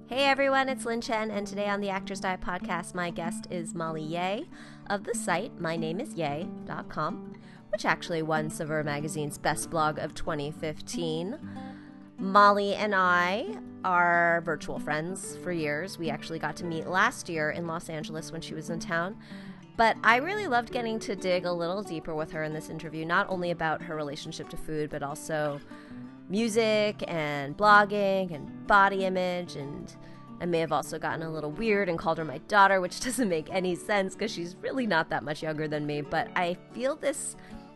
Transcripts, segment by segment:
Hey everyone, it's Lin Chen, and today on the Actors Diet podcast, my guest is Molly Yeh of the site mynameisYeh.com, which actually won Saveur Magazine's Best Blog of 2015. Molly and I are virtual friends for years. We actually got to meet last year in Los Angeles when she was in town. But I really loved getting to dig a little deeper with her in this interview, not only about her relationship to food, but also music and blogging and body image, and I may have also gotten a little weird and called her my daughter, which doesn't make any sense because she's really not that much younger than me. But I feel this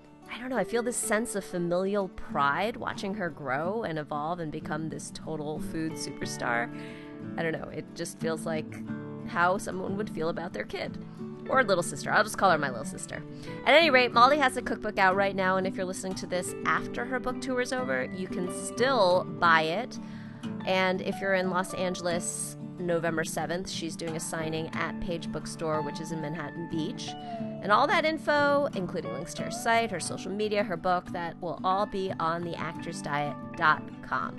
sense of familial pride watching her grow and evolve and become this total food superstar. I don't know, it just feels like how someone would feel about their kid. Or little sister. I'll just call her my little sister. At any rate, Molly has a cookbook out right now, and if you're listening to this after her book tour is over, you can still buy it. And if you're in Los Angeles, November 7th, she's doing a signing at Page Bookstore, which is in Manhattan Beach. And all that info, including links to her site, her social media, her book, that will all be on theactorsdiet.com.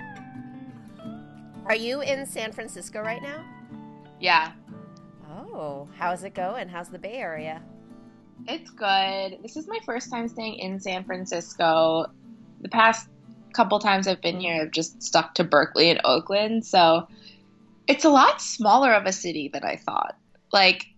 Are you in San Francisco right now? Yeah. Oh, how's it going? How's the Bay Area? It's good. This is my first time staying in San Francisco. The past couple times I've been here, I've just stuck to Berkeley and Oakland. So it's a lot smaller of a city than I thought. Like,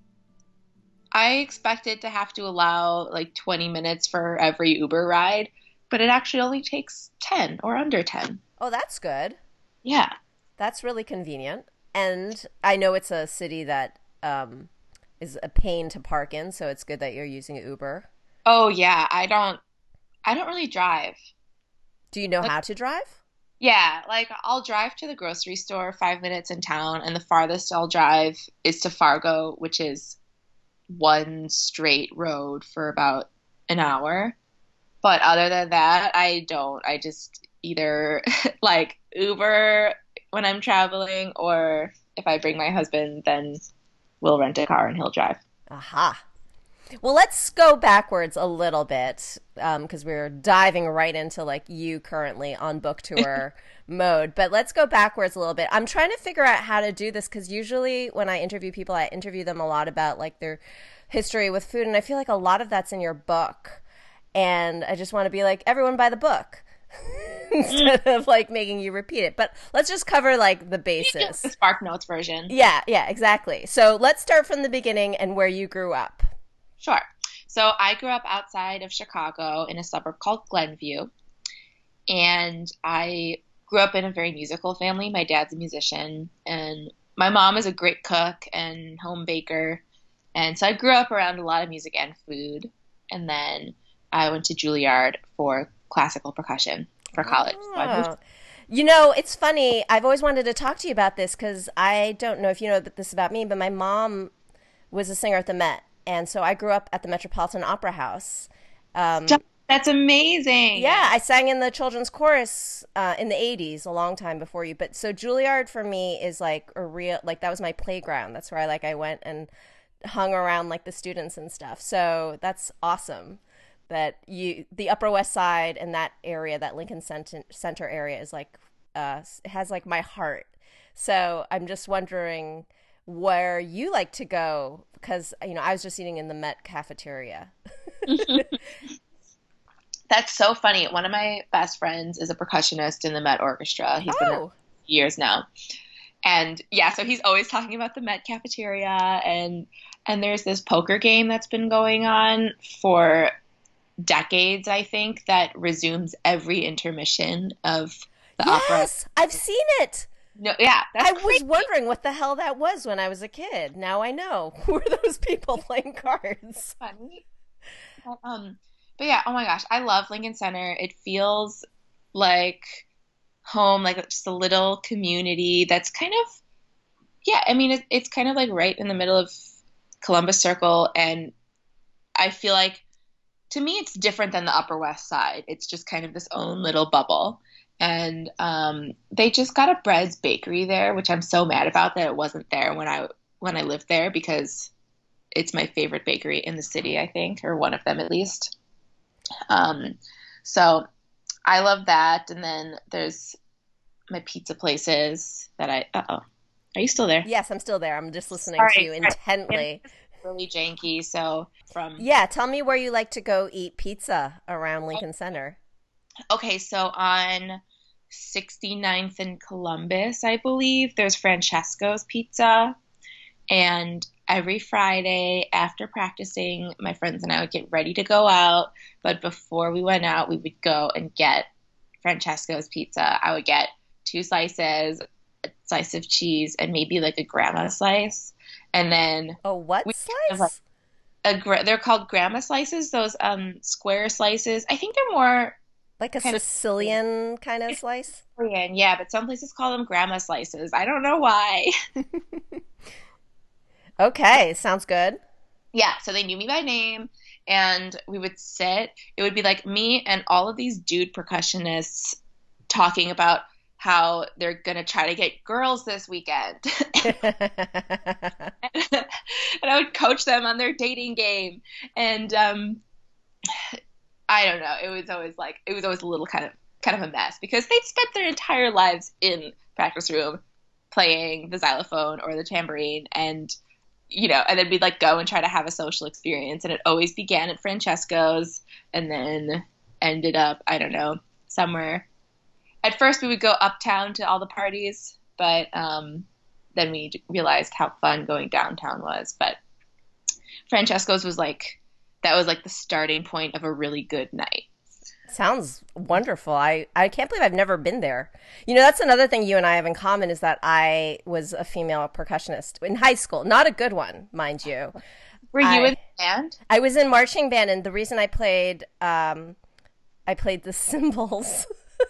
I expected to have to allow like 20 minutes for every Uber ride, but it actually only takes 10 or under 10. Oh, that's good. Yeah. That's really convenient. And I know it's a city that is a pain to park in, so it's good that you're using Uber. Oh yeah, I don't really drive. Do you know how to drive? Yeah, like I'll drive to the grocery store 5 minutes in town, and the farthest I'll drive is to Fargo, which is one straight road for about an hour. But other than that, I don't. I just either like Uber when I'm traveling, or if I bring my husband, then we'll rent a car and he'll drive. Aha. Well, let's go backwards a little bit because we're diving right into like you currently on book tour mode. But let's go backwards a little bit. I'm trying to figure out how to do this because usually when I interview people, I interview them a lot about like their history with food. And I feel like a lot of that's in your book. And I just want to be like, everyone buy the book. Instead of like making you repeat it. But let's just cover like the basis. The Spark Notes version. Yeah, exactly. So let's start from the beginning and where you grew up. Sure. So I grew up outside of Chicago in a suburb called Glenview. And I grew up in a very musical family. My dad's a musician, and my mom is a great cook and home baker. And so I grew up around a lot of music and food. And then I went to Juilliard for classical percussion for college. Oh. You know, it's funny. I've always wanted to talk to you about this because I don't know if you know this about me, but my mom was a singer at the Met. And so I grew up at the Metropolitan Opera House. That's amazing. Yeah, I sang in the children's chorus in the 80s, a long time before you. But so Juilliard for me is like a real, like that was my playground. That's where I went and hung around like the students and stuff. So that's awesome. That the Upper West Side and that area, that Lincoln Center area is like, it has like my heart. So I'm just wondering where you like to go because, you know, I was just eating in the Met cafeteria. That's so funny. One of my best friends is a percussionist in the Met Orchestra. He's been there for years now. And yeah, so he's always talking about the Met cafeteria, and there's this poker game that's been going on for decades, I think, that resumes every intermission of the opera. Yes, I've seen it. No, yeah, I was wondering what the hell that was when I was a kid. Now I know. Who are those people playing cards? Funny. But yeah, oh my gosh, I love Lincoln Center. It feels like home, like just a little community that's kind of, yeah, I mean, it's kind of like right in the middle of Columbus Circle, and I feel like to me, it's different than the Upper West Side. It's just kind of this own little bubble. And they just got a Bread's Bakery there, which I'm so mad about that it wasn't there when I lived there because it's my favorite bakery in the city, I think, or one of them at least. So I love that. And then there's my pizza places that Are you still there? Yes, I'm still there. I'm just listening to Sorry, you sorry. intently. It's really janky. So from Yeah, tell me where you like to go eat pizza around Lincoln Center. okay, so on 69th and Columbus, I believe, there's Francesco's Pizza. And every Friday after practicing, my friends and I would get ready to go out. But before we went out, we would go and get Francesco's Pizza. I would get two slices, a slice of cheese, and maybe like a grandma slice. And then Oh, what we kind of like slice? they're called grandma slices, those square slices. I think they're more Like a kind of Sicilian kind of slice? Korean, yeah, but some places call them grandma slices. I don't know why. Okay, sounds good. Yeah, so they knew me by name, and we would sit. It would be like me and all of these dude percussionists talking about how they're gonna try to get girls this weekend. And I would coach them on their dating game. And I don't know. It was always a little kind of a mess because they'd spent their entire lives in practice room playing the xylophone or the tambourine, and and then we'd like go and try to have a social experience, and it always began at Francesco's and then ended up, I don't know, somewhere. At first we would go uptown to all the parties, but then we realized how fun going downtown was. But Francesco's was like that was like the starting point of a really good night. Sounds wonderful. I can't believe I've never been there. That's another thing you and I have in common is that I was a female percussionist in high school. Not a good one, mind you. Were you in I the band? I was in marching band, and the reason I played the cymbals.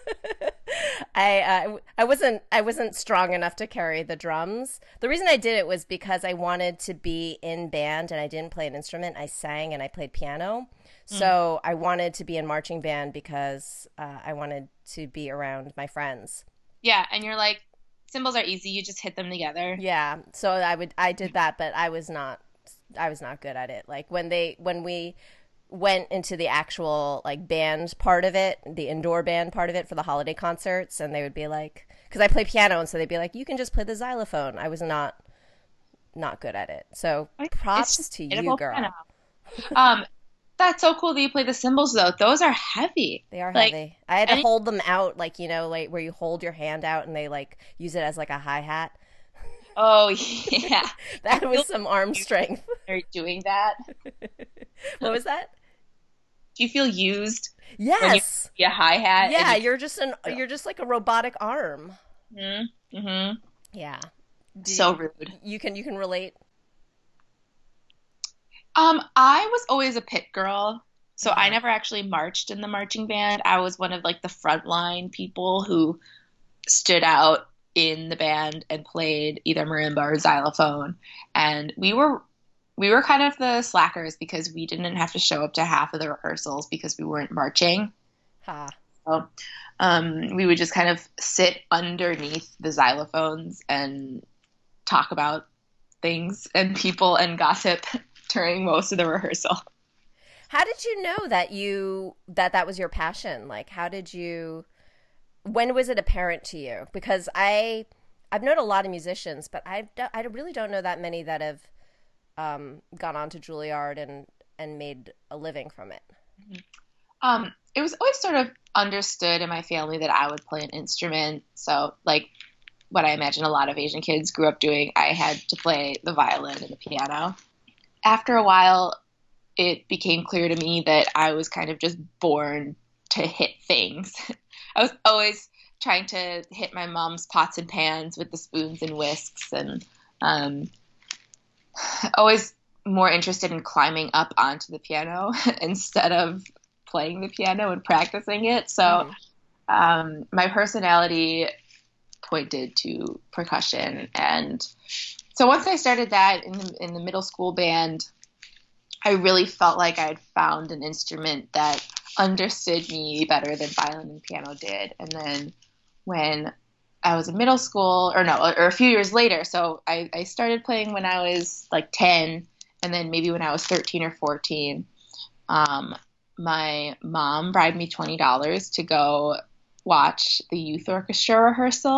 I wasn't strong enough to carry the drums. The reason I did it was because I wanted to be in band and I didn't play an instrument. I sang and I played piano. Mm. So I wanted to be in marching band because I wanted to be around my friends. Yeah, and you're like, cymbals are easy. You just hit them together. Yeah, so I did that, but I was not good at it. Like when we went into the actual like band part of it, the indoor band part of it for the holiday concerts, and they would be like, because I play piano, and so they'd be like, you can just play the xylophone. I was not good at it. So It's props just to you, beautiful piano. girl. Um, that's so cool that you play the cymbals though. Those are heavy. They are Like, heavy. I had to any, hold them out, like like where you hold your hand out and they like use it as like a hi hat. oh yeah, I That feel was some arm strength. you're doing that. What was that? Do you feel used when you Yes. play a hi hat and Yeah, you? you're just like a robotic arm. Mm-hmm. Yeah. So Do, rude. you can relate. I was always a pit girl, so I Uh-huh. never actually marched in the marching band. I was one of like the frontline people who stood out in the band and played either marimba or xylophone. And we were kind of the slackers because we didn't have to show up to half of the rehearsals because we weren't marching. Ha. So we would just kind of sit underneath the xylophones and talk about things and people and gossip during most of the rehearsal. How did you know that was your passion? Like when was it apparent to you? Because I've known a lot of musicians, but I really don't know that many that have gone on to Juilliard and made a living from it. It was always sort of understood in my family that I would play an instrument. So, like what I imagine a lot of Asian kids grew up doing, I had to play the violin and the piano. After a while, it became clear to me that I was kind of just born to hit things. I was always trying to hit my mom's pots and pans with the spoons and whisks, and um, always more interested in climbing up onto the piano instead of playing the piano and practicing it. So Hmm. my personality pointed to percussion, and so once I started that in the middle school band, I really felt like I had found an instrument that understood me better than violin and piano did. And then when I was in middle school, or no, or a few years later, so I started playing when I was like 10, and then maybe when I was 13 or 14, um, my mom bribed me $20 to go watch the youth orchestra rehearsal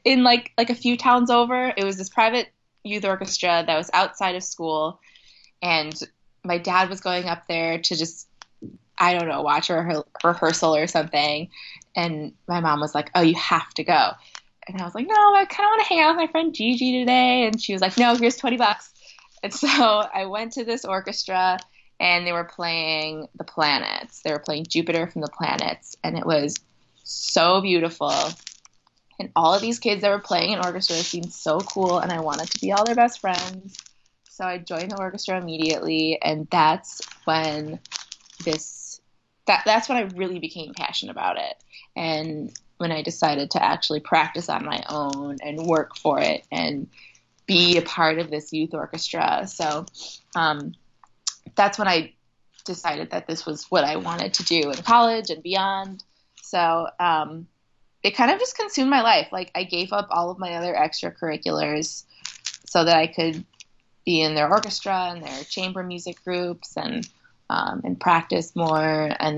in like a few towns over. It was this private youth orchestra that was outside of school, and my dad was going up there to just, I don't know, watch a rehearsal or something. And my mom was like, "Oh, you have to go." And I was like, "No, I kind of want to hang out with my friend Gigi today." And she was like, "No, here's $20." And so I went to this orchestra, and they were playing the planets. They were playing Jupiter from the Planets, and it was so beautiful. And all of these kids that were playing in orchestra seemed so cool, and I wanted to be all their best friends. So I joined the orchestra immediately, and that's when that's when I really became passionate about it. And when I decided to actually practice on my own and work for it and be a part of this youth orchestra. So that's when I decided that this was what I wanted to do in college and beyond. So it kind of just consumed my life. Like, I gave up all of my other extracurriculars so that I could be in their orchestra and their chamber music groups and practice more, and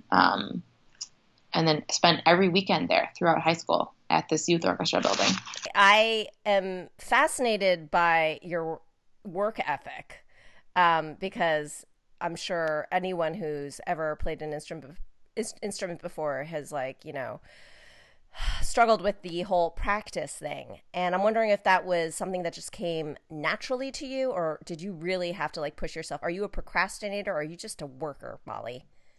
then spend every weekend there throughout high school at this youth orchestra building. I am fascinated by your work ethic, because I'm sure anyone who's ever played an instrument before has, like, struggled with the whole practice thing. And I'm wondering if that was something that just came naturally to you, or did you really have to, like, push yourself? Are you a procrastinator, or are you just a worker, Molly?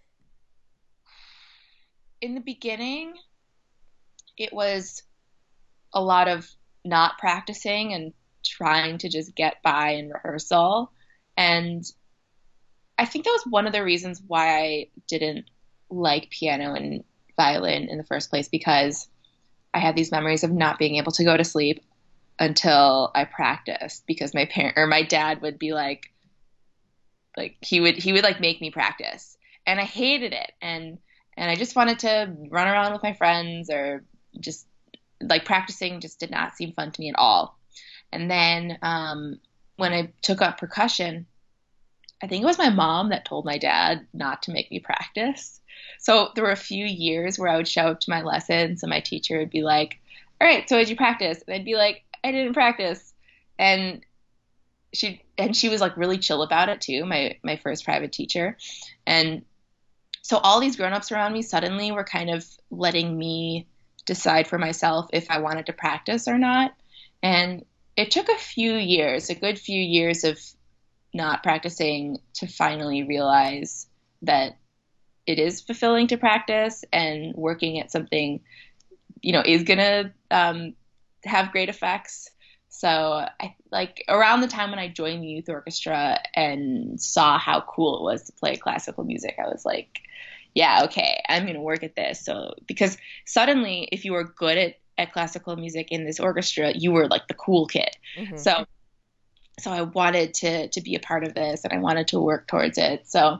In the beginning, it was a lot of not practicing and trying to just get by in rehearsal. And I think that was one of the reasons why I didn't like piano and violin in the first place, because I had these memories of not being able to go to sleep until I practiced, because my dad would be like he would like make me practice, and I hated it. And I just wanted to run around with my friends, or just like practicing just did not seem fun to me at all. And then when I took up percussion, I think it was my mom that told my dad not to make me practice. So there were a few years where I would show up to my lessons and my teacher would be like, "All right, so did you practice?" And I'd be like, "I didn't practice." And she was like really chill about it too, my first private teacher. And so all these grown-ups around me suddenly were kind of letting me decide for myself if I wanted to practice or not. And it took a good few years of not practicing to finally realize that it is fulfilling to practice, and working at something, is going to have great effects. So I like around the time when I joined the youth orchestra and saw how cool it was to play classical music, I was like, yeah, okay, I'm going to work at this. So because suddenly if you were good at classical music in this orchestra, you were like the cool kid. Mm-hmm. So I wanted to be a part of this, and I wanted to work towards it. So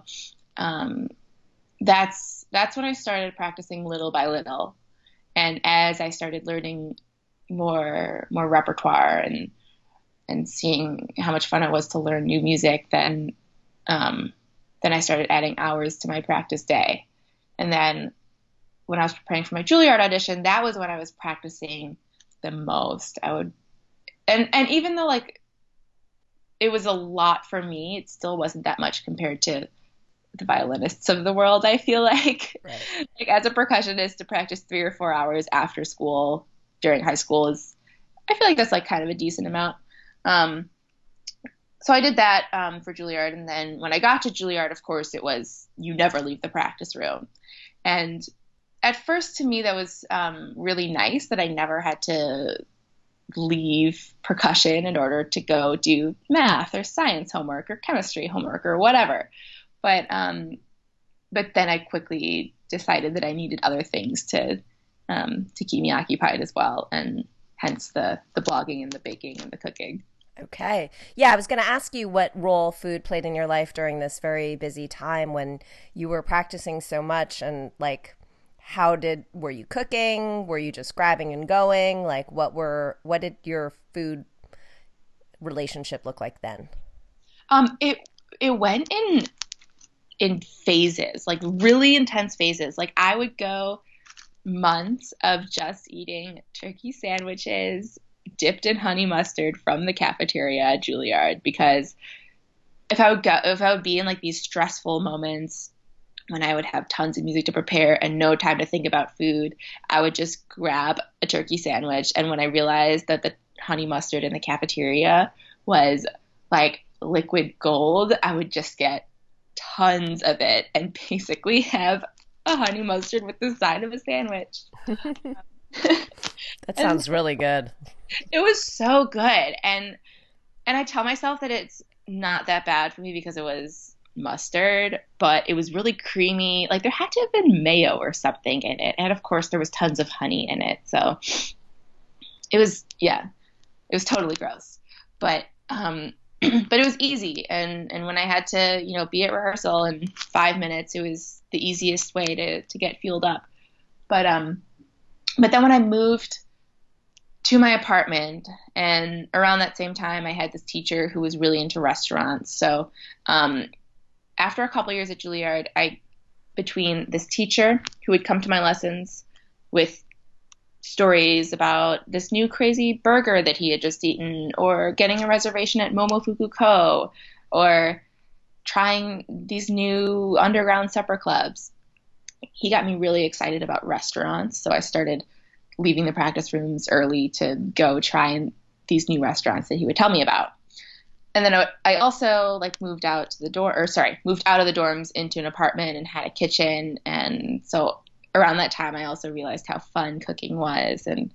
that's when I started practicing little by little. And as I started learning more repertoire and seeing how much fun it was to learn new music, then I started adding hours to my practice day. And then when I was preparing for my Juilliard audition, that was when I was practicing the most. And even though like it was a lot for me, it still wasn't that much compared to the violinists of the world, I feel like. Right. Like as a percussionist, to practice 3 or 4 hours after school during high school I feel like that's like kind of a decent amount. So I did that for Juilliard. And then when I got to Juilliard, of course, it was you never leave the practice room. And at first, to me, that was really nice that I never had to leave percussion in order to go do math or science homework or chemistry homework or whatever. But then I quickly decided that I needed other things to keep me occupied as well, and hence the blogging and the baking and the cooking. Okay. Yeah, I was going to ask you what role food played in your life during this very busy time when you were practicing so much, and like were you cooking? Were you just grabbing and going? Like what did your food relationship look like then? It went in phases, like really intense phases. Like I would go months of just eating turkey sandwiches dipped in honey mustard from the cafeteria at Juilliard because if I would be in like these stressful moments when I would have tons of music to prepare and no time to think about food, I would just grab a turkey sandwich. And when I realized that the honey mustard in the cafeteria was like liquid gold, I would just get tons of it and basically have a honey mustard with the side of a sandwich. That And sounds really good. it was so good. And I tell myself that it's not that bad for me because it was mustard, but it was really creamy. Like there had to have been mayo or something in it. And of course there was tons of honey in it. So it was, yeah, it was totally gross. But but it was easy. And when I had to, be at rehearsal in 5 minutes, it was the easiest way to get fueled up. But then when I moved to my apartment, and around that same time, I had this teacher who was really into restaurants. So after a couple years at Juilliard, between this teacher who would come to my lessons with stories about this new crazy burger that he had just eaten, or getting a reservation at Momofuku Ko, or trying these new underground supper clubs, he got me really excited about restaurants. So I started leaving the practice rooms early to go try these new restaurants that he would tell me about. And then I also moved out of the dorms into an apartment and had a kitchen. And so around that time, I also realized how fun cooking was, and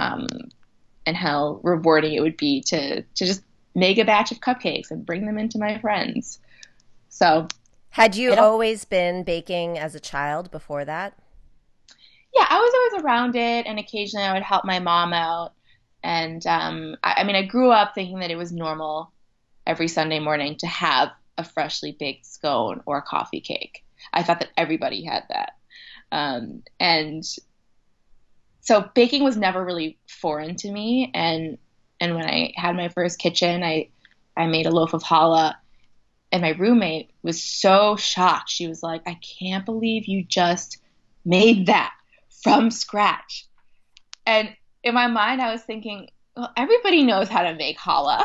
how rewarding it would be to just make a batch of cupcakes and bring them into my friends. So Had you always been baking as a child before that? yeah, I was always around it, and occasionally I would help my mom out. And I mean, I grew up thinking that it was normal every Sunday morning to have a freshly baked scone or a coffee cake. I thought that everybody had that. And so baking was never really foreign to me. And when I had my first kitchen, I made a loaf of challah, and my roommate was so shocked. She was like, "I can't believe you just made that from scratch." And in my mind, I was thinking, well, everybody knows how to make challah.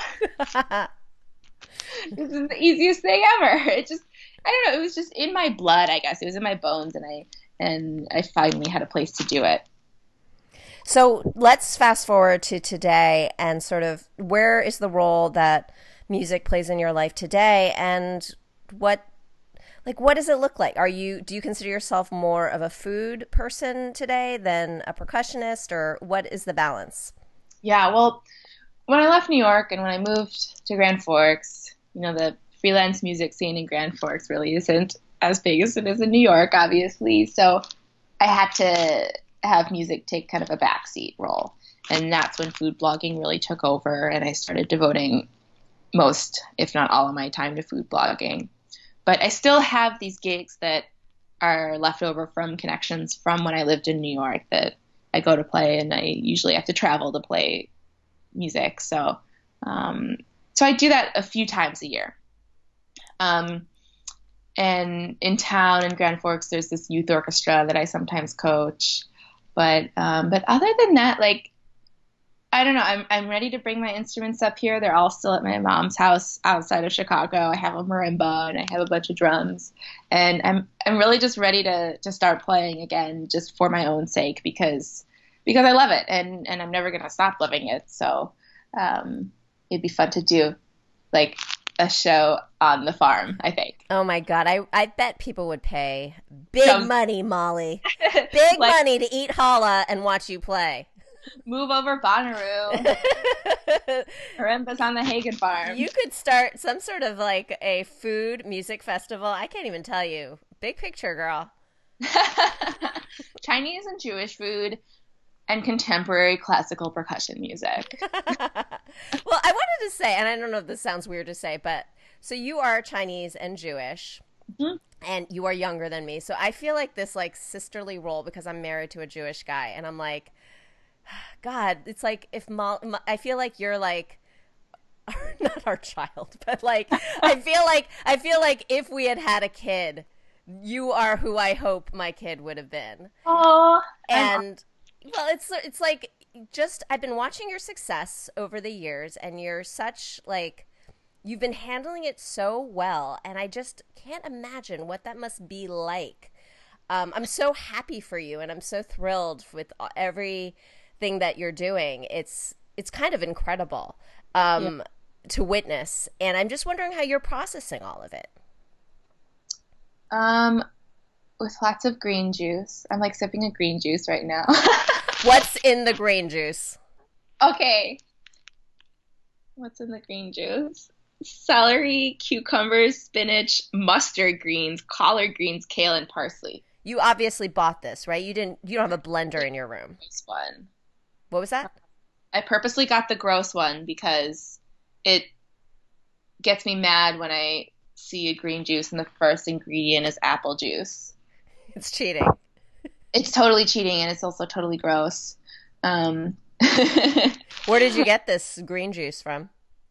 This is the easiest thing ever. I don't know. It was just in my blood, I guess. It was in my bones, and I finally had a place to do it. So let's fast forward to today and sort of where is the role that music plays in your life today, and what does it look like? Do you consider yourself more of a food person today than a percussionist, or what is the balance? Yeah, well, when I left New York and when I moved to Grand Forks, the freelance music scene in Grand Forks really isn't as big as it is in New York, obviously. So I had to have music take kind of a backseat role. And that's when food blogging really took over, and I started devoting most, if not all, of my time to food blogging. But I still have these gigs that are left over from connections from when I lived in New York that I go to play, and I usually have to travel to play music. So I do that a few times a year. And in town in Grand Forks, there's this youth orchestra that I sometimes coach. But other than that, I don't know. I'm ready to bring my instruments up here. They're all still at my mom's house outside of Chicago. I have a marimba and I have a bunch of drums, and I'm really just ready to start playing again, just for my own sake, because I love it, and I'm never gonna stop loving it. So it'd be fun to do a show on the farm, I think. Oh my God, I bet people would pay big money, Molly, big money to eat challah and watch you play. Move over Bonnaroo. Marimbas on the Hagen farm. You could start some sort of a food music festival. I can't even tell you. Big picture, girl. Chinese and Jewish food and contemporary classical percussion music. Well, I wanted to say, and I don't know if this sounds weird to say, but so you are Chinese and Jewish. Mm-hmm. And you are younger than me. So I feel like this sisterly role because I'm married to a Jewish guy, and I'm like, God, it's like if I feel like you're not our child, but I feel like if we had a kid, You are who I hope my kid would have been. Oh, And well, it's like just I've been watching your success over the years, and you're such like you've been handling it so well, and I just can't imagine what that must be like. I'm so happy for you, and I'm so thrilled with everything that you're doing. It's kind of incredible yeah. to witness, and I'm just wondering how you're processing all of it. Um, with lots of green juice. I'm like sipping a green juice right now. What's in the green juice? Okay, what's in the green juice? Celery, cucumbers, spinach, mustard greens, collard greens, kale, and parsley. You obviously bought this, right? You don't have a blender in your room. This one. What was that? I purposely got the gross one because it gets me mad when I see a green juice and the first ingredient is apple juice. It's cheating. It's totally cheating and it's also totally gross. Um, Where did you get this green juice from?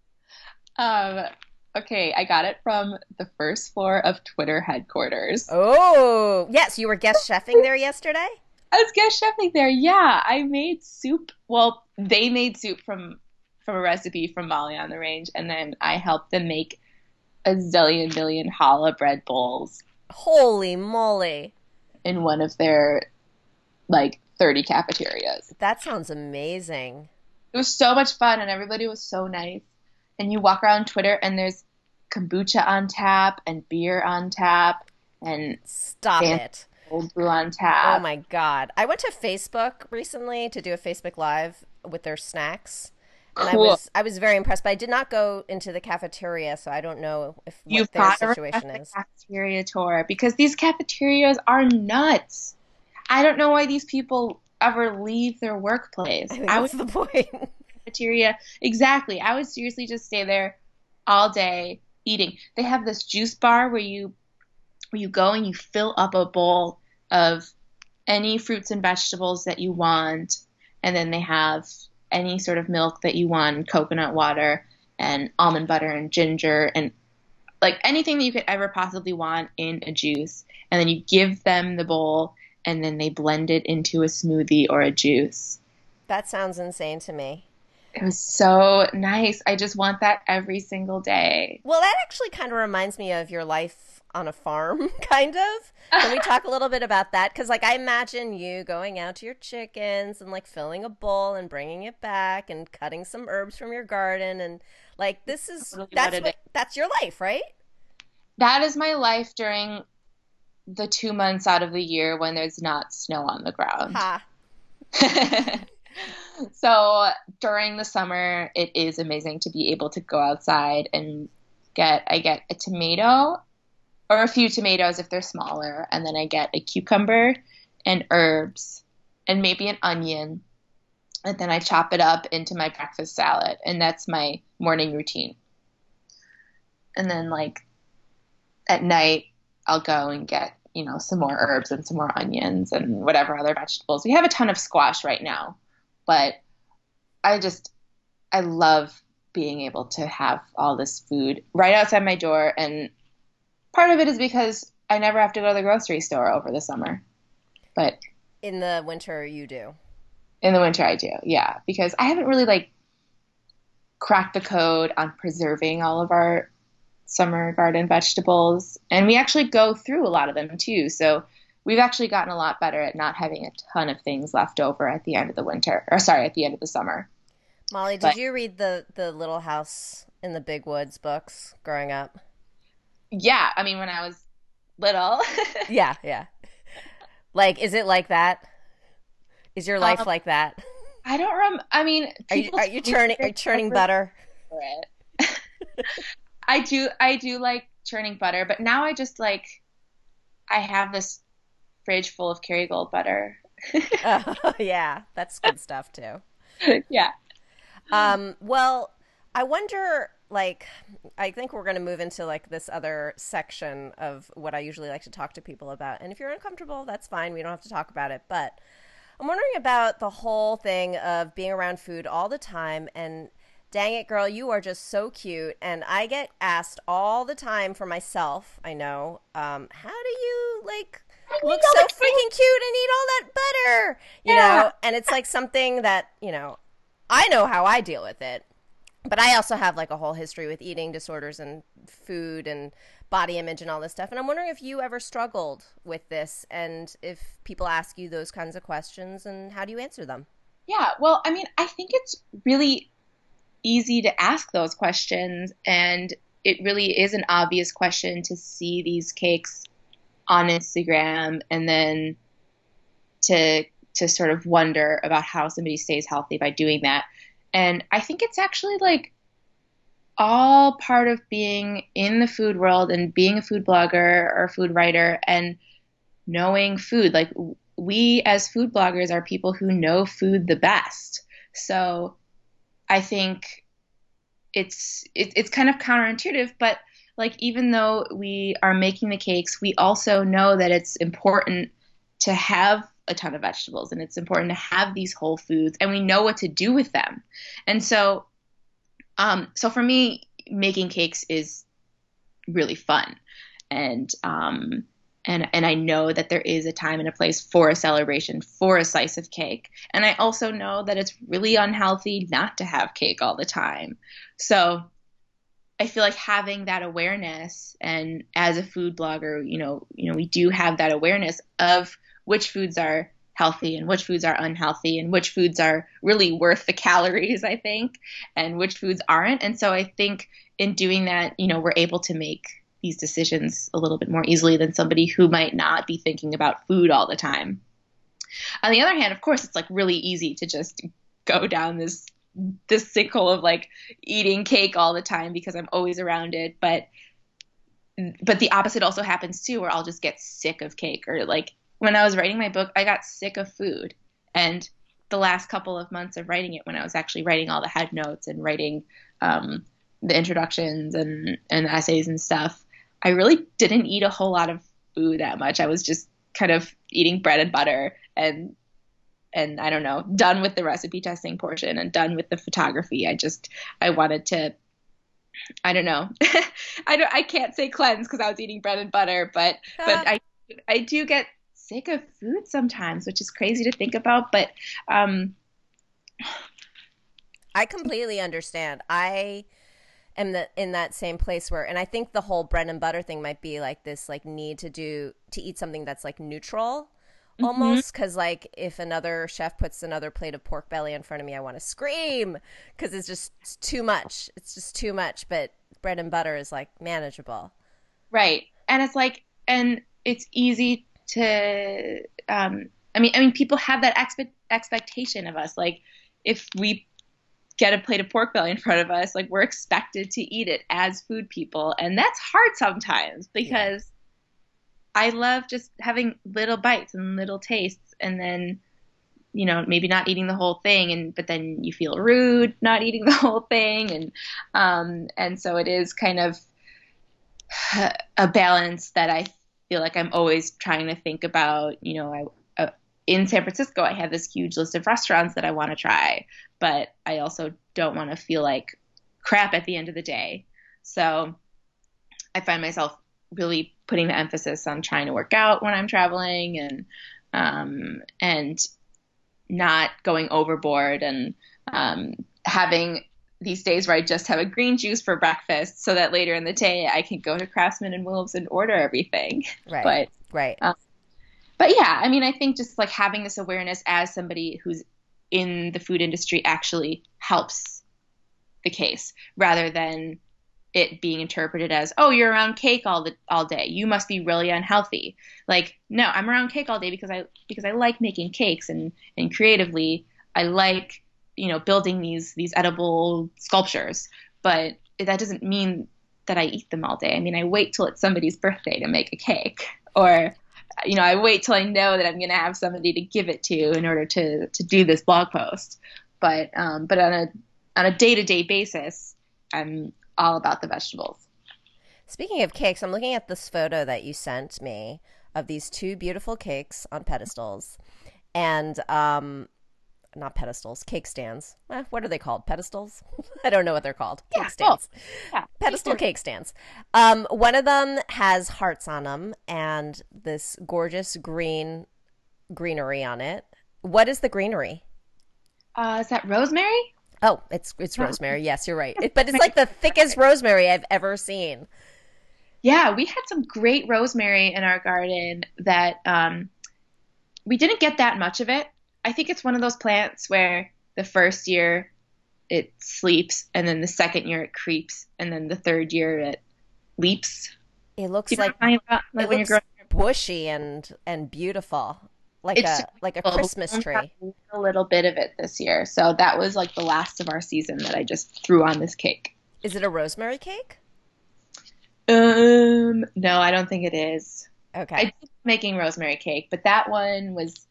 um, okay, I got it from the first floor of Twitter headquarters. Oh, yes, you were guest chefing there yesterday? I was guest chefing there. Yeah, I made soup. Well, they made soup from a recipe from Molly on the Range, and then I helped them make a zillion million challah bread bowls Holy moly. in one of their like 30 cafeterias. That sounds amazing. It was so much fun, and everybody was so nice. And you walk around Twitter, and there's kombucha on tap, and beer on tap, and Stop it. cold brew on Oh tap. my God. I went to Facebook recently to do a Facebook Live with their snacks. And Cool. I was very impressed, but I did not go into the cafeteria, so I don't know if You've what their got to situation request is. the cafeteria tour because these cafeterias are nuts. I don't know why these people ever leave their workplace. I think I that's would the point. cafeteria exactly. I would seriously just stay there all day eating. They have this juice bar where you go and you fill up a bowl of any fruits and vegetables that you want, and then they have any sort of milk that you want, coconut water and almond butter and ginger and like anything that you could ever possibly want in a juice. And then you give them the bowl and then they blend it into a smoothie or a juice. That sounds insane to me. It was so nice. I just want that every single day. Well, that actually kind of reminds me of your life on a farm, kind of. Can we talk a little bit about that? Because, like, I imagine you going out to your chickens and, like, filling a bowl and bringing it back and cutting some herbs from your garden. And, like, Totally what it is. that's your life, right? That is my life during the 2 months out of the year when there's not snow on the ground. Ha. So during the summer, it is amazing to be able to go outside and I get a tomato or a few tomatoes if they're smaller, and then I get a cucumber and herbs and maybe an onion, and then I chop it up into my breakfast salad, and that's my morning routine. And then like at night, I'll go and get, some more herbs and some more onions and whatever other vegetables. We have a ton of squash right now, but I love being able to have all this food right outside my door. And part of it is because I never have to go to the grocery store over the summer. But In the winter, you do. in the winter, I do. Yeah. Because I haven't really like cracked the code on preserving all of our summer garden vegetables. And we actually go through a lot of them too. So we've actually gotten a lot better at not having a ton of things left over at the end of the winter, or sorry, at the end of the summer. Molly, did But you read the Little House in the Big Woods books growing up? yeah, I mean, when I was little, Yeah, yeah. Like, is it like that? Is your life um, like that? I don't I mean, people Are you tell me are you churning butter? for it. I do like churning butter, but now I just like, I have this fridge full of Kerrygold butter. Oh, yeah, that's good stuff too. Yeah. Well, I wonder, like, I think we're going to move into like this other section of what I usually like to talk to people about. And if you're uncomfortable, that's fine. We don't have to talk about it. But I'm wondering about the whole thing of being around food all the time. And dang it, girl, you are just so cute. And I get asked all the time for myself, I know, how do you like I look need all so the freaking cute and eat all that butter, you Yeah. know? And it's like something that, you know, I know how I deal with it. But I also have like a whole history with eating disorders and food and body image and all this stuff. And I'm wondering if you ever struggled with this and if people ask you those kinds of questions and how do you answer them? Yeah, well, I mean, I think it's really easy to ask those questions, and it really is an obvious question to see these cakes on Instagram and then to sort of wonder about how somebody stays healthy by doing that. And I think it's actually like all part of being in the food world and being a food blogger or a food writer and knowing food. Like we as food bloggers are people who know food the best. So I think it's kind of counterintuitive, but like even though we are making the cakes, we also know that it's important to have a ton of vegetables and it's important to have these whole foods and we know what to do with them. And so for me, making cakes is really fun, and and I know that there is a time and a place for a celebration, for a slice of cake, and I also know that it's really unhealthy not to have cake all the time. So I feel like having that awareness, and as a food blogger, we do have that awareness of which foods are healthy and which foods are unhealthy and which foods are really worth the calories, I think, and which foods aren't. And so I think in doing that, we're able to make these decisions a little bit more easily than somebody who might not be thinking about food all the time. On the other hand, of course, it's like really easy to just go down this sinkhole of like eating cake all the time because I'm always around it. But the opposite also happens too, where I'll just get sick of cake. Or like when I was writing my book, I got sick of food. And the last couple of months of writing it, when I was actually writing all the head notes and writing the introductions and essays and stuff, I really didn't eat a whole lot of food that much. I was just kind of eating bread and butter and I don't know, done with the recipe testing portion and done with the photography. I wanted to, I don't know. I can't say cleanse because I was eating bread and butter, but I do get sick of food sometimes, which is crazy to think about. But I completely understand. I am in that same place where, and I think the whole bread and butter thing might be like this, like need to eat something that's like neutral almost, because like if another chef puts another plate of pork belly in front of me, I want to scream because it's too much. It's just too much. But bread and butter is like manageable. Right. And it's like, and it's easy to, I mean, people have that expectation of us. Like if we get a plate of pork belly in front of us, like we're expected to eat it as food people. And that's hard sometimes because I love just having little bites and little tastes and then, maybe not eating the whole thing but then you feel rude not eating the whole thing. And so it is kind of a balance that I feel like I'm always trying to think about. In San Francisco, I have this huge list of restaurants that I want to try, but I also don't want to feel like crap at the end of the day. So I find myself really putting the emphasis on trying to work out when I'm traveling and not going overboard and having these days where I just have a green juice for breakfast so that later in the day I can go to Craftsman and Wolves and order everything. Right. Right. But yeah, I mean, I think just like having this awareness as somebody who's in the food industry actually helps the case rather than it being interpreted as, oh, you're around cake all day. You must be really unhealthy. Like, no, I'm around cake all day because I like making cakes and creatively I like, building these edible sculptures. But that doesn't mean that I eat them all day. I mean, I wait till it's somebody's birthday to make a cake, or I wait till I know that I'm going to have somebody to give it to in order to do this blog post. But on a day-to-day basis, I'm all about the vegetables. Speaking of cakes, I'm looking at this photo that you sent me of these two beautiful cakes on pedestals. And not pedestals, cake stands. What are they called? Pedestals? I don't know what they're called. Yeah. Cake stands. Oh, yeah. Pedestal cake stands. One of them has hearts on them and this gorgeous greenery on it. What is the greenery? Is that rosemary? Oh, it's rosemary. Yes, you're right. But it's like the thickest rosemary I've ever seen. Yeah, we had some great rosemary in our garden that we didn't get that much of it. I think it's one of those plants where the first year it sleeps, and then the second year it creeps, and then the third year it leaps. It looks You know like what I'm talking about? Like it when looks you're bushy and beautiful, it's like a super Christmas cool. tree. We had a little bit of it this year, so that was like the last of our season that I just threw on this cake. Is it a rosemary cake? No, I don't think it is. Okay. I did making rosemary cake, but that one was,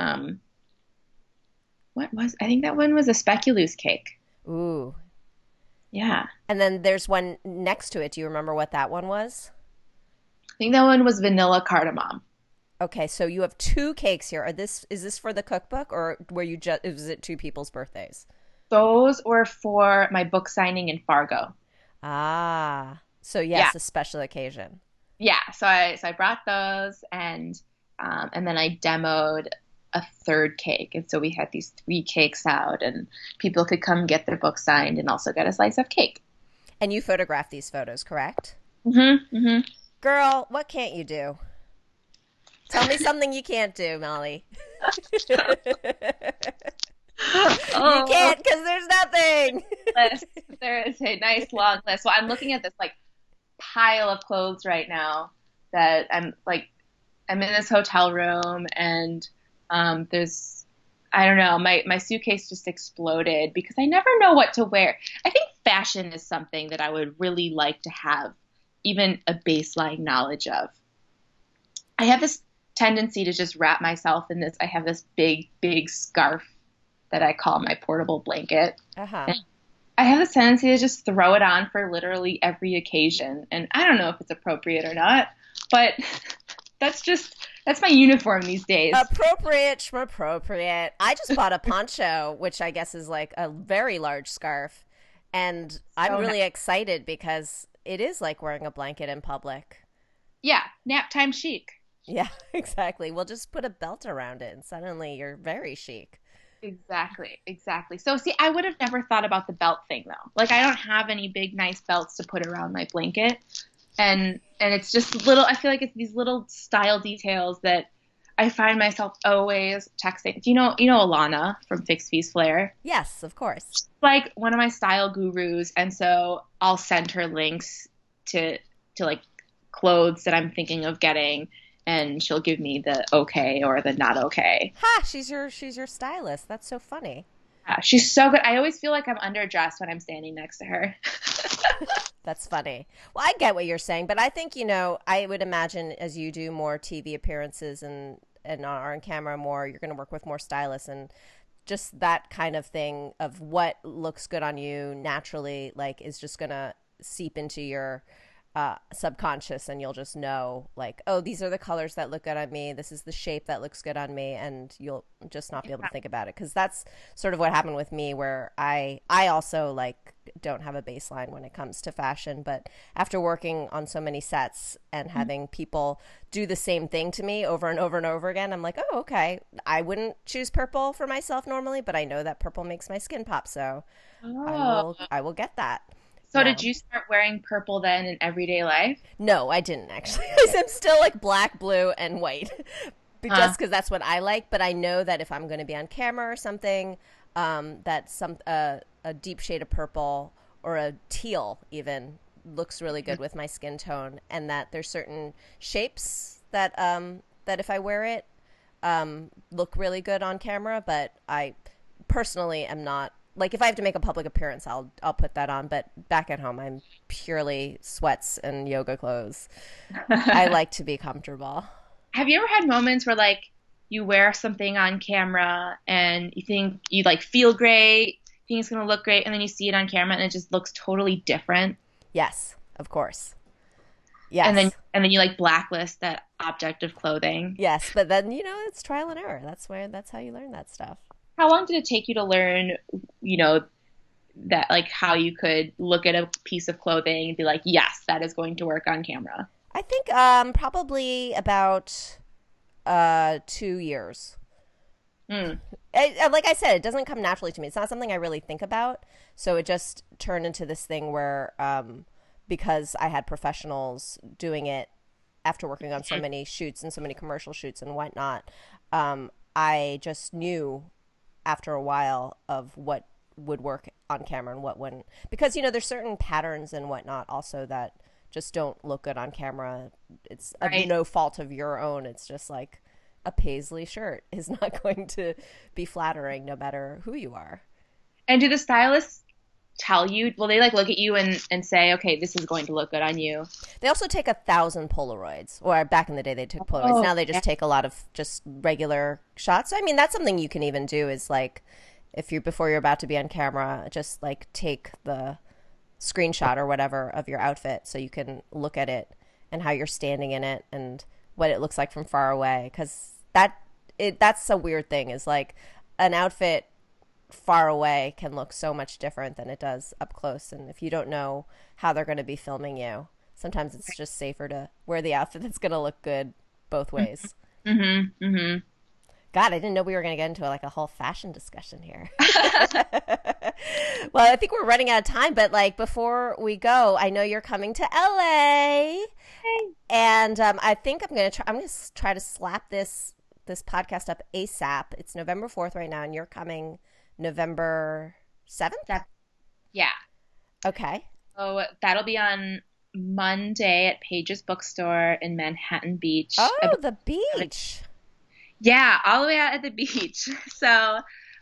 I think that one was a speculoos cake. Ooh. Yeah. And then there's one next to it. Do you remember what that one was? I think that one was vanilla cardamom. Okay, so you have two cakes here. Is this for the cookbook, or was it two people's birthdays? Those were for my book signing in Fargo. Ah. So yes, Yeah. a special occasion. Yeah, so I brought those and then I demoed a third cake. And so we had these three cakes out and people could come get their book signed and also get a slice of cake. And you photographed these photos, correct? Mm-hmm. Mm-hmm. Girl, what can't you do? Tell me something you can't do, Molly. You can't because there's nothing. List. There is a nice long list. So I'm looking at this like pile of clothes right now that I'm in this hotel room and there's I don't know, my suitcase just exploded because I never know what to wear. I think fashion is something that I would really like to have even a baseline knowledge of. I have this tendency to just wrap myself in this. I have this big scarf that I call my portable blanket. Uh-huh. I have this tendency to just throw it on for literally every occasion. And I don't know if it's appropriate or not, but that's my uniform these days. Appropriate, schmappropriate. I just bought a poncho, which I guess is like a very large scarf. And I'm really excited because it is like wearing a blanket in public. Yeah, nap time chic. Yeah, exactly. We'll just put a belt around it and suddenly you're very chic. Exactly. So see, I would have never thought about the belt thing though. Like I don't have any big nice belts to put around my blanket. And it's just little, I feel like it's these little style details that I find myself always texting. Do you know Alana from Fix Fees Flair? Yes, of course. She's like one of my style gurus. And so I'll send her links to like clothes that I'm thinking of getting. And she'll give me the okay or the not okay. Ha! She's your stylist. That's so funny. Yeah, she's so good. I always feel like I'm underdressed when I'm standing next to her. That's funny. Well, I get what you're saying, but I think, I would imagine as you do more TV appearances and are on camera more, you're going to work with more stylists and just that kind of thing of what looks good on you naturally, like, is just going to seep into your subconscious, and you'll just know like, oh, these are the colors that look good on me, this is the shape that looks good on me, and you'll just not be able to think about it, because that's sort of what happened with me, where I also like don't have a baseline when it comes to fashion, but after working on so many sets and having people do the same thing to me over and over and over again, I'm like, oh, okay, I wouldn't choose purple for myself normally, but I know that purple makes my skin pop, so I will get that. So did you start wearing purple then in everyday life? No, I didn't actually. I'm still like black, blue, and white, just because that's what I like. But I know that if I'm going to be on camera or something, that a deep shade of purple or a teal even looks really good with my skin tone, and that there's certain shapes that if I wear it, look really good on camera. But I personally am not. Like, if I have to make a public appearance, I'll put that on. But back at home, I'm purely sweats and yoga clothes. I like to be comfortable. Have you ever had moments where, like, you wear something on camera and you think you, like, feel great, think it's going to look great, and then you see it on camera and it just looks totally different? Yes, of course. Yes. And then you, like, blacklist that object of clothing. Yes, but then, it's trial and error. That's how you learn that stuff. how long did it take you to learn, you know, that like how you could look at a piece of clothing and be like, yes, that is going to work on camera? I think probably about 2 years. Like I said, it doesn't come naturally to me. It's not something I really think about. So it just turned into this thing where because I had professionals doing it after working on so many shoots and so many commercial shoots and whatnot, I just knew after a while of what would work on camera and what wouldn't. Because, you know, there's certain patterns and whatnot also that just don't look good on camera. It's of no fault of your own. It's just like a paisley shirt is not going to be flattering no matter who you are. And do the stylists tell you, will they like look at you and say, okay, this is going to look good on you? They also take 1,000 Polaroids, or back in the day they took Polaroids. Now they just take a lot of just regular shots. So, I mean, that's something you can even do is like, if you before you're about to be on camera, just like take the screenshot or whatever of your outfit so you can look at it and how you're standing in it and what it looks like from far away. Because that's a weird thing is like an outfit far away can look so much different than it does up close. And if you don't know how they're going to be filming you, sometimes it's just safer to wear the outfit that's going to look good both ways. Mm-hmm. Mm-hmm. God, I didn't know we were going to get into like a whole fashion discussion here. Well, I think we're running out of time, but like before we go, I know you're coming to LA, and I think I'm going to try to slap this podcast up ASAP. It's November 4th right now, and you're coming November 7th? Yeah. Okay. So that'll be on Monday at Page's Bookstore in Manhattan Beach. Oh, the beach. Yeah, all the way out at the beach. So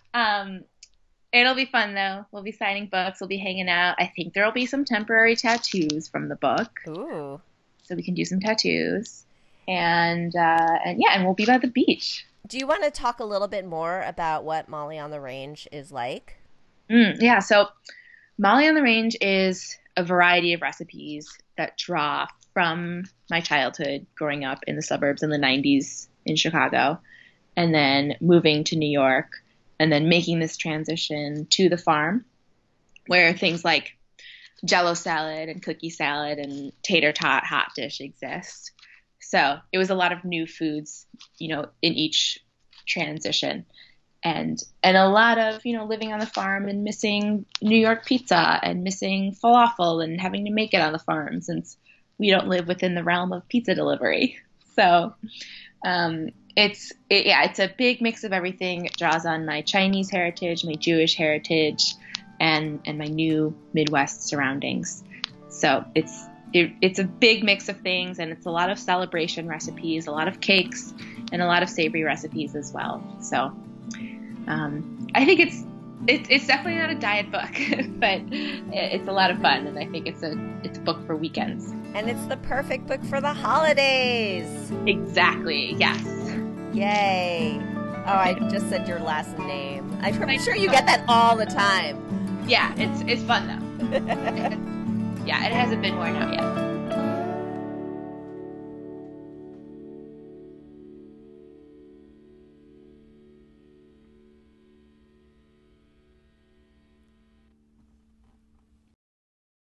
it'll be fun, though. We'll be signing books. We'll be hanging out. I think there'll be some temporary tattoos from the book. Ooh. So we can do some tattoos. And we'll be by the beach. Do you want to talk a little bit more about what Molly on the Range is like? Yeah, so Molly on the Range is a variety of recipes that draw from my childhood growing up in the suburbs in the 90s in Chicago, and then moving to New York, and then making this transition to the farm where things like Jell-O salad and cookie salad and tater tot hot dish exist. So it was a lot of new foods, you know, in each transition, and a lot of, you know, living on the farm and missing New York pizza and missing falafel and having to make it on the farm since we don't live within the realm of pizza delivery. So it's a big mix of everything. It draws on my Chinese heritage, my Jewish heritage, and my new Midwest surroundings. So it's a big mix of things, and it's a lot of celebration recipes, a lot of cakes, and a lot of savory recipes as well. So I think it's definitely not a diet book, but it's a lot of fun, and I think it's a book for weekends. And it's the perfect book for the holidays. Exactly. Yes. Yay. Oh, I just said your last name. I'm sure you get that all the time. Yeah, it's fun though. Yeah, it hasn't been worn out yet.